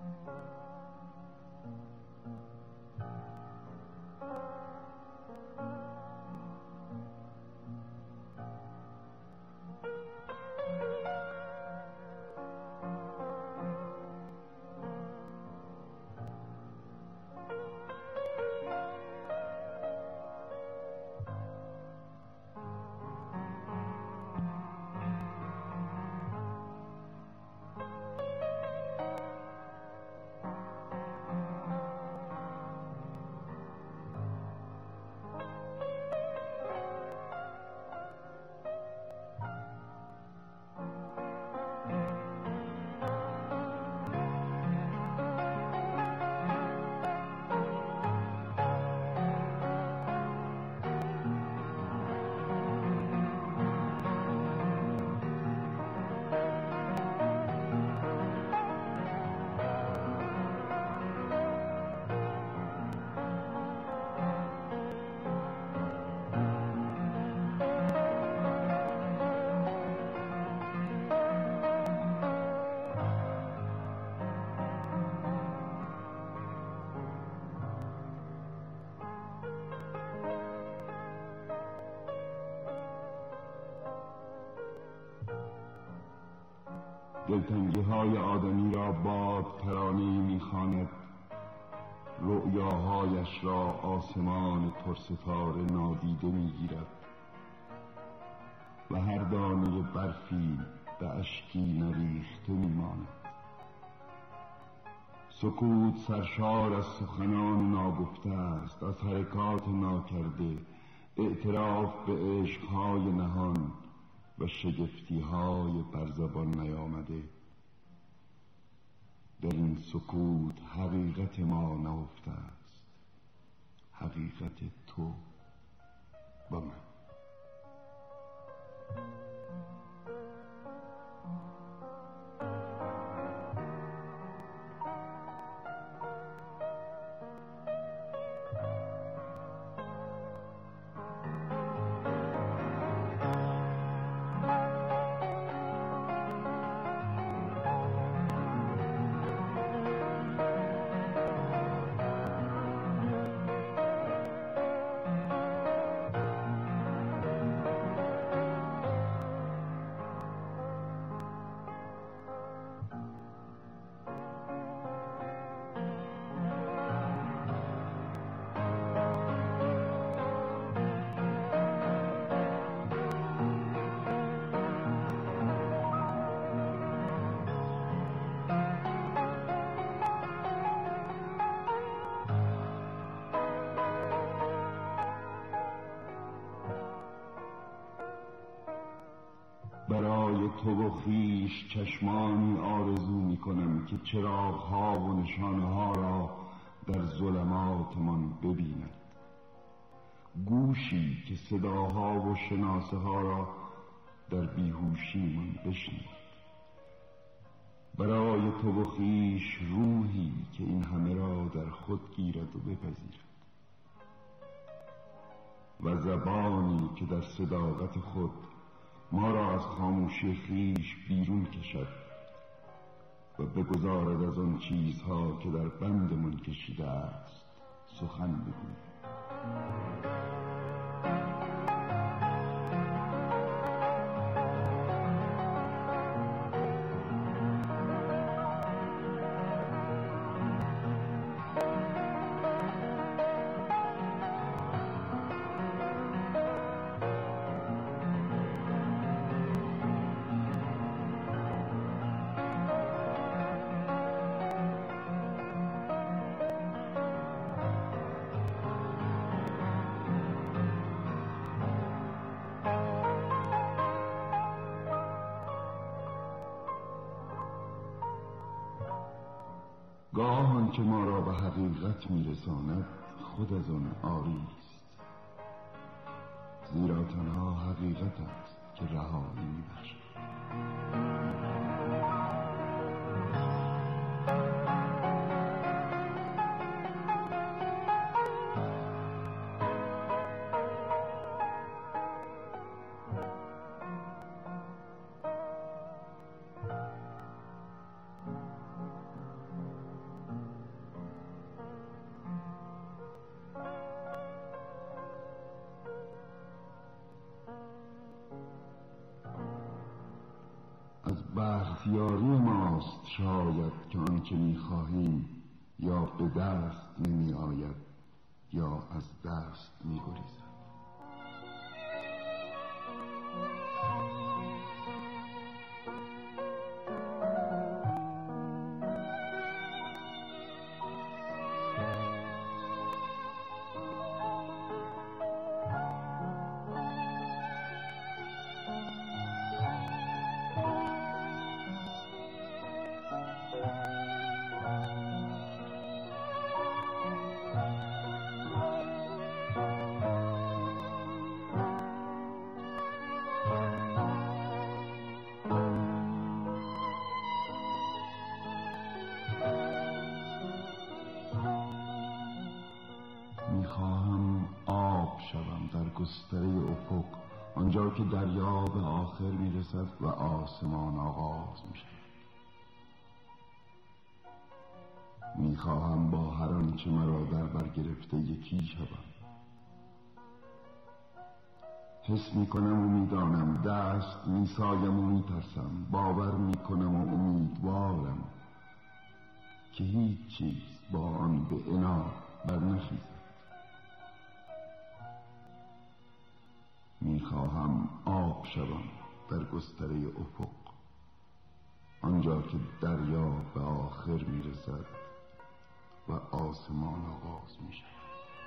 دلتنگی های آدمی را باد ترانه‌ای می‌خواند، رؤیاهایش را آسمان پرستاره نادیده می‌گیرد و هر دانه برفی به اشکی نریخته می‌ماند. سکوت سرشار از سخنان ناگفته است، از حرکات ناکرده، اعتراف به عشقهای نهان و شگفتی‌های بر زبان نیامده. در این سکوت حقیقت ما نهفته است، حقیقت تو و من. برای تو و خویش چشمانی آرزو می‌کنم که چراغ‌ها و نشانه‌ها را در ظلماتمان ببیند، گوشی که صداها و شناسه‌ها را در بیهوشیمان بشنود. برای تو و خویش روحی که این همه را در خود گیرد و بپذیرد و زبانی که در صداقت خود ما را از خاموشی خویش بیرون کشد و بگذارد از آن چیزها که در بندمان کشیده است سخن بگوید. گاه آنچه ما را به حقیقت میرساند خود از آن عاری است، زیرا تنها حقیقت است که رهایی میبخشد. بختیاری ماست شاید که آنچه می‌خواهیم یا به دست نمی آید یا از دست می‌گریزد. میخواهم آب شوم در گستره افق، آنجا که دریا به آخر میرسد و آسمان آغاز میشود. میخواهم با هر آنچه مرا در بر گرفته یکی شوم. حس میکنم و میدانم، دست میسایم و میترسم، باور میکنم و امیدوارم که هیچ چیز با آن به عناد برنخیزد. میخواهم آب شوم در گستره افق، آنجا که دریا به آخر میرسد و آسمان آغاز میشود.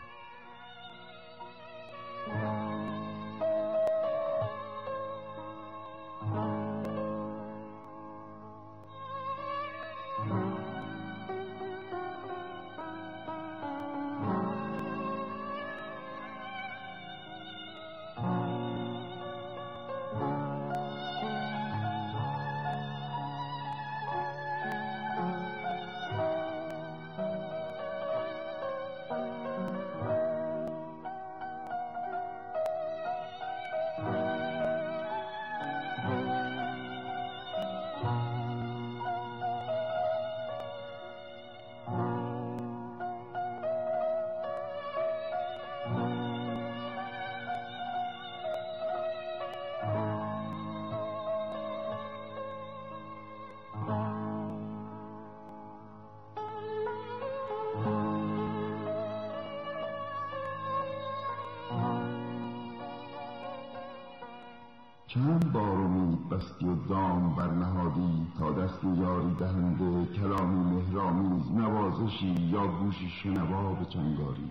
چند بار امید بستی و دام برنهادی تا دست یاری دهنده، کلامی مهرآمیز، نوازشی یا گوشی شنوا به چنگاری.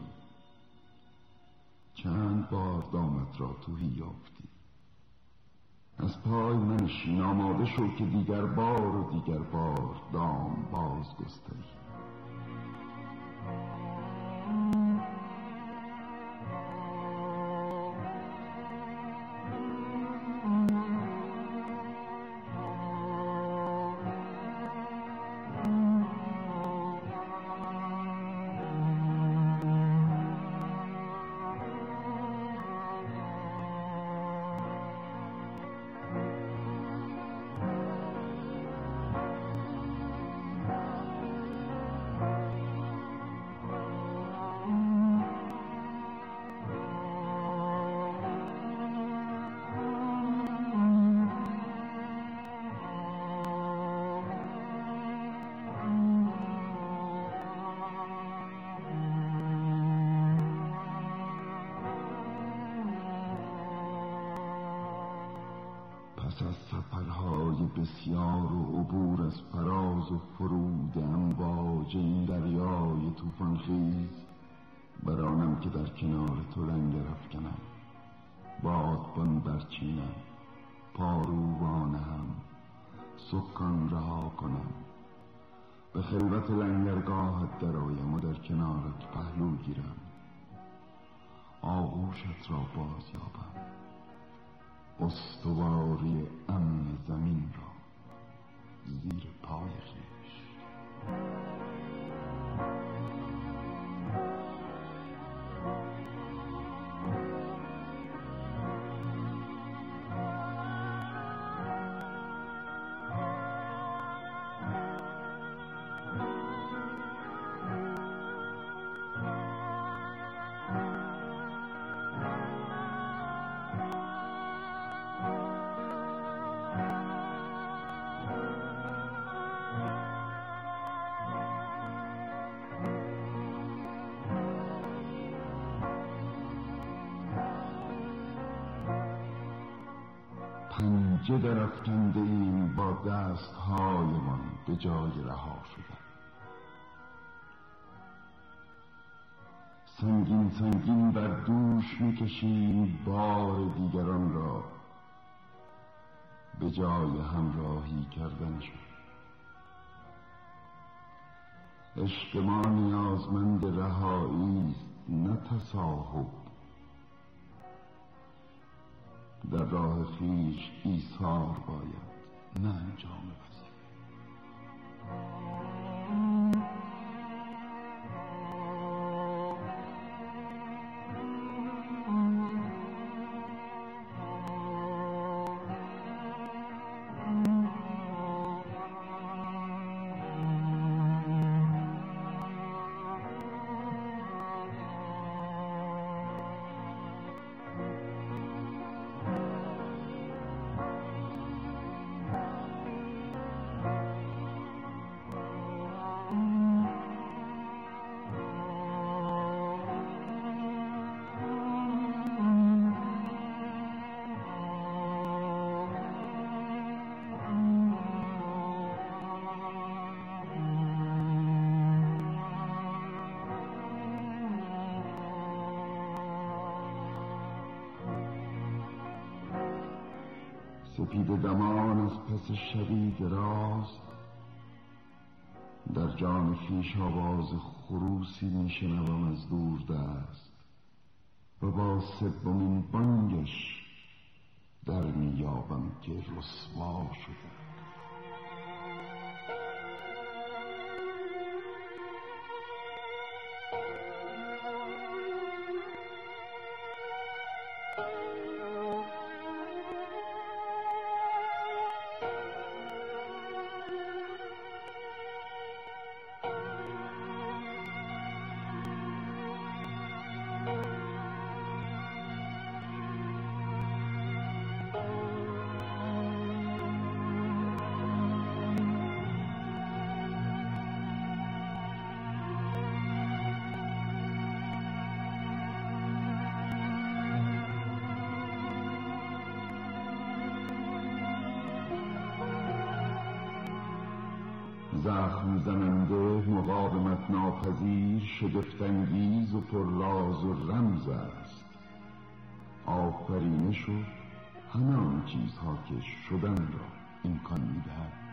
چند بار دامت را تهی یافتی. از پای منشین، آماده شو که دیگر بار و دیگر بار دام باز گستری. پس از سفرهای بسیار و عبور از فراز و فرود امواج این دریای طوفان خیز، برانم که در کنار تو لنگر افکنم، بادبان برچینم، پارو وانهم، سکان رها کنم، به خلوت لنگرگاهت درآیم و در کنارت پهلو گیرم، آغوشت را باز یابم، استواری امن زمین را زیر پای خویش. بیجه درافکنده ایم با دستهایمان به جای رها شدن. سنگین سنگین بر دوش میکشیم بار دیگران را به جای همراهی کردنشان. عشق ما نیازمند رهایی است، نه تصاحب. در راه خویش ایثار باید، نه انجام وظیفه. سپید دمان از پس شبی دراز در جان خویش آواز خروسی میشنوم از دور دست و با سومین بانگش در میابم که رسوا شده. زخم زننده، مقاومت ناپذیر، شگفت‌انگیز و پرراز و رمز است. آفرینش و همه آن چیزها که شدن را امکان می‌دهد.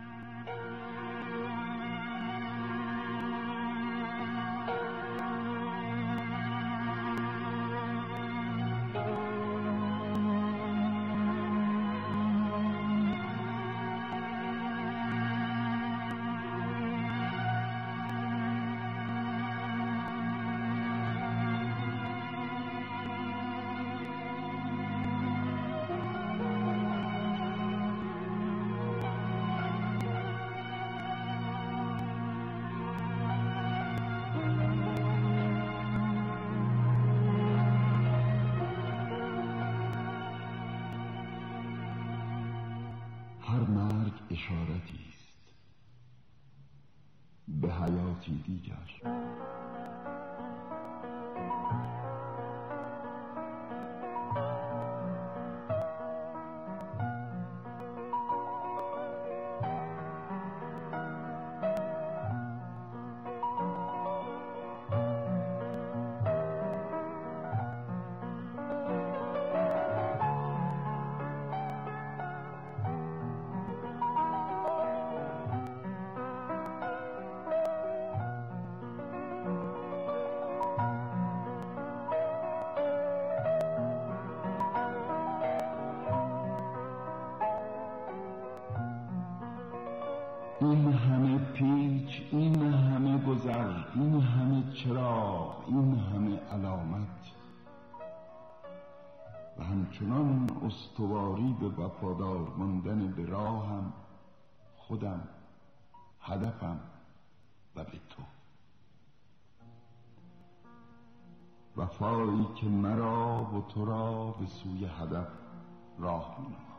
هر مرگ اشارتی است به حیاتی دیگر. این همه پیچ، این همه گذر، این همه چراغ، این همه علامت و همچنان استواری به وفادار ماندن به راهم، خودم، هدفم و به تو. وفایی که مرا و تو را به سوی هدف راه می‌نماید.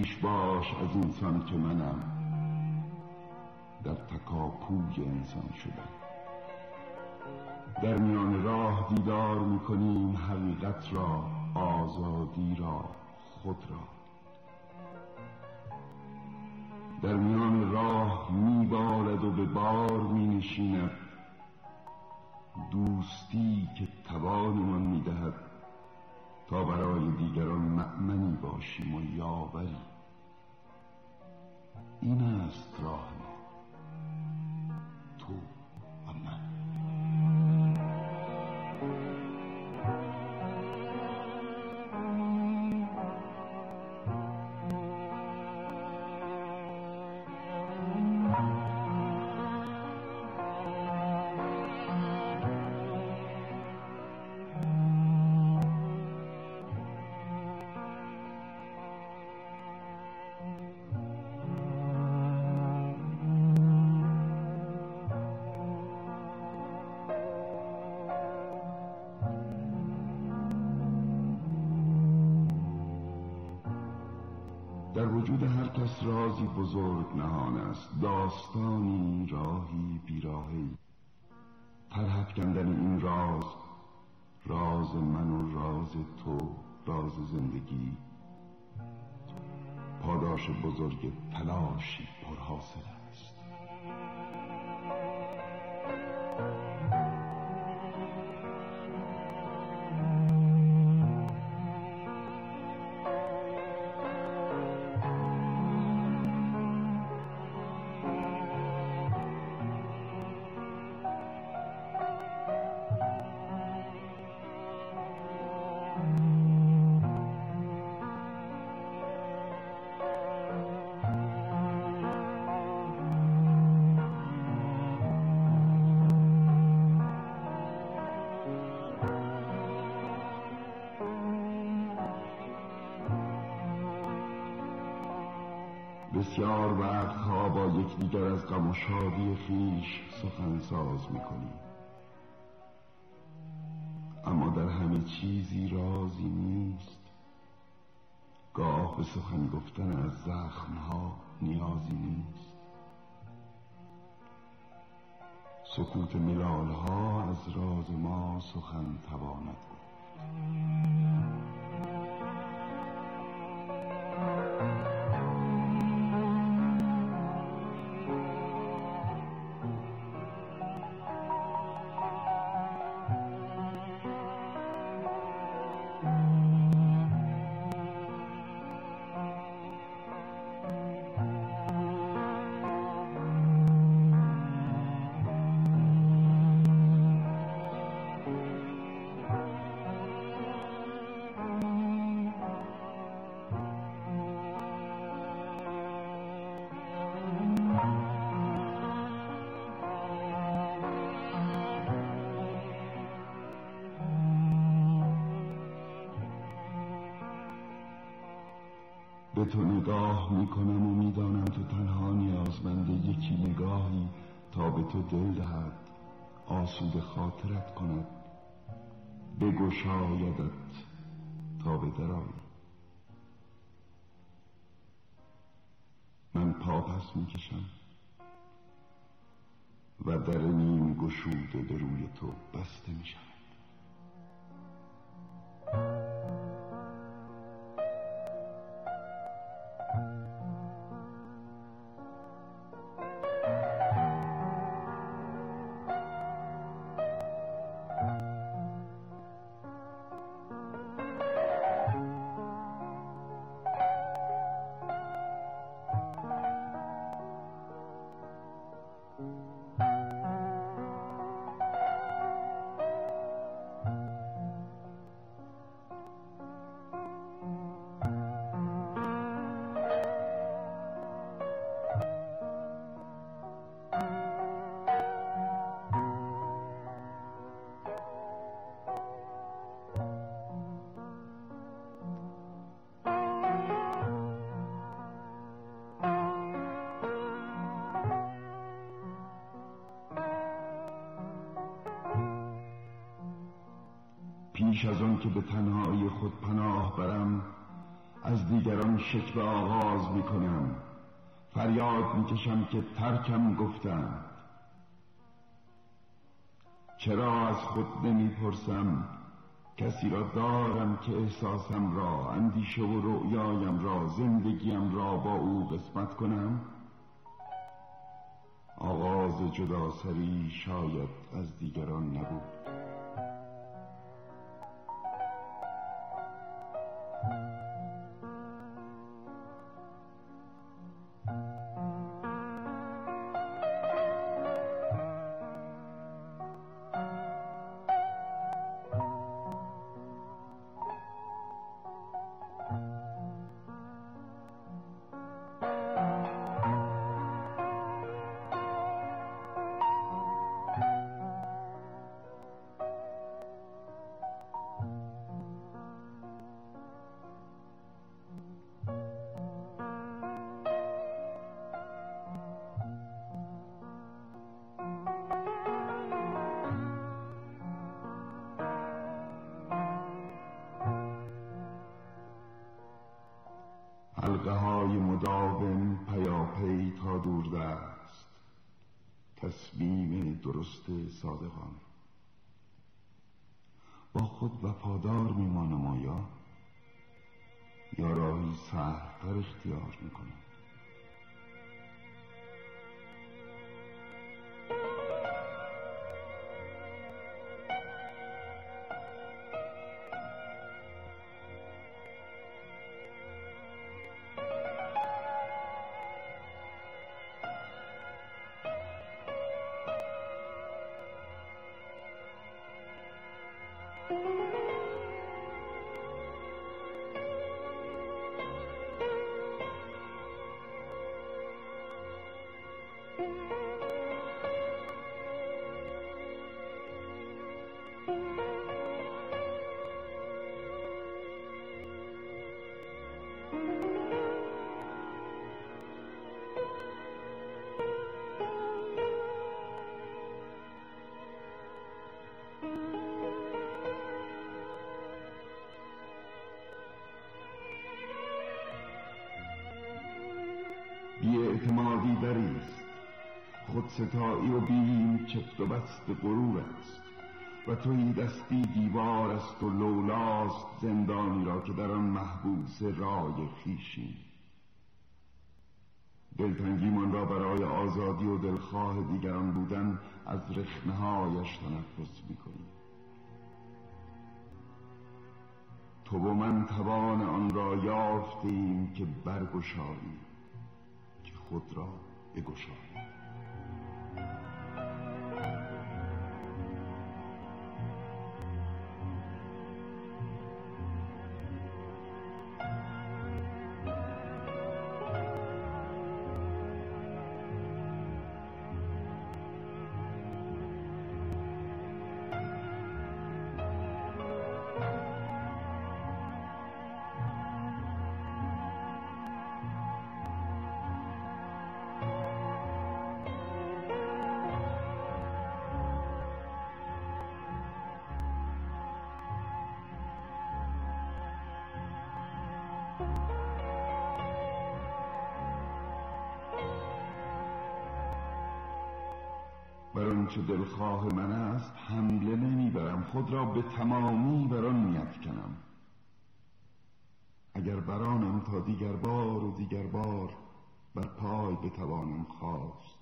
پیش باش از اینسان که منم در تکاپوی انسان شدم. در میان راه دیدار میکنیم حقیقت را، آزادی را، خود را. در میان راه میبارد و به بار مینشیند دوستی که توانمان میدهد تا برای دیگران مأمنی باشیم و یاوری. این است راه ما، تو و من. در وجود هر کس رازی بزرگ نهان است، داستانی، راهی، بیراهی. طرح افکندن این راز، راز من و راز تو، راز زندگی، پاداش بزرگ تلاشی پرحاصل است. بسیار وقتها با یکدیگر از غم و شادی خویش سخنساز میکنیم، اما در همه چیزی رازی نیست. گاه به سخن گفتن از زخمها نیازی نیست. سکوت ملالها از راز ما سخن تواند گفت. به تو نگاه میکنم و میدانم تو تنها نیازمند یکی نگاهی تا به تو دل دهد، آسوده خاطرت کند، بگشایدت تا به درآیی. من پا پس میکشم و در نیم گشوده به روی تو بسته میشم. پیش از آن که به تنهایی خود پناه برم، از دیگران شکوه آغاز میکنم، فریاد میکشم که ترکم گفتند. چرا از خود نمیپرسم کسی را دارم که احساسم را، اندیشه و رؤیایم را، زندگیم را با او قسمت کنم؟ آغاز جداسری شاید از دیگران نبود. حلقه های مداوم پیاپی تا دوردست، تصمیم درست صادقان. با خود وفادار میمانم آیا یا راهی سهل‌تر اختیار میکنم؟ بی‌اعتمادی دریست، خودستایی و بیم چفت و بست غرور است، و تویی دستی دیوار است و لولاست زندانی را که در آن محبوس رای خویشیم. دلتنگیمان را برای آزادی و دلخواه دیگران بودن از رخنه‌هایش تنفس می‌کنیم. تو و من توان آن را یافتیم که برگشاییم، که خود را بگشاییم. بر آنچه دلخواه من است حمله نمیبرم، خود را به تمامی بر آن می‌افکنم. اگر برانم تا دیگر بار و دیگر بار بر پای بتوانم خاست،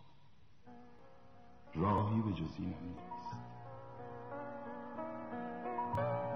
راهی به جز این نیست.